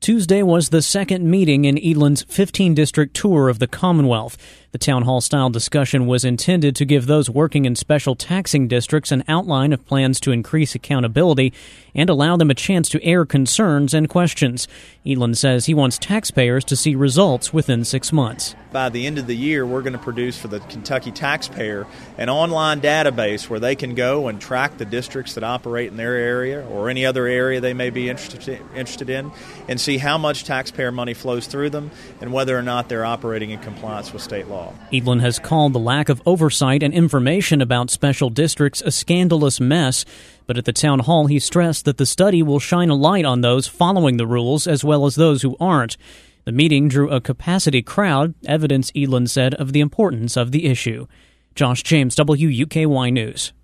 Tuesday was the second meeting in Eland's 15-district tour of the Commonwealth. The town hall-style discussion was intended to give those working in special taxing districts an outline of plans to increase accountability and allow them a chance to air concerns and questions. Eland says he wants taxpayers to see results within 6 months. By the end of the year, we're going to produce for the Kentucky taxpayer an online database where they can go and track the districts that operate in their area or any other area they may be interested in and see how much taxpayer money flows through them and whether or not they're operating in compliance with state law. Eland has called the lack of oversight and information about special districts a scandalous mess, but at the town hall he stressed that the study will shine a light on those following the rules as well as those who aren't. The meeting drew a capacity crowd, evidence, Eland said, of the importance of the issue. Josh James, WUKY News.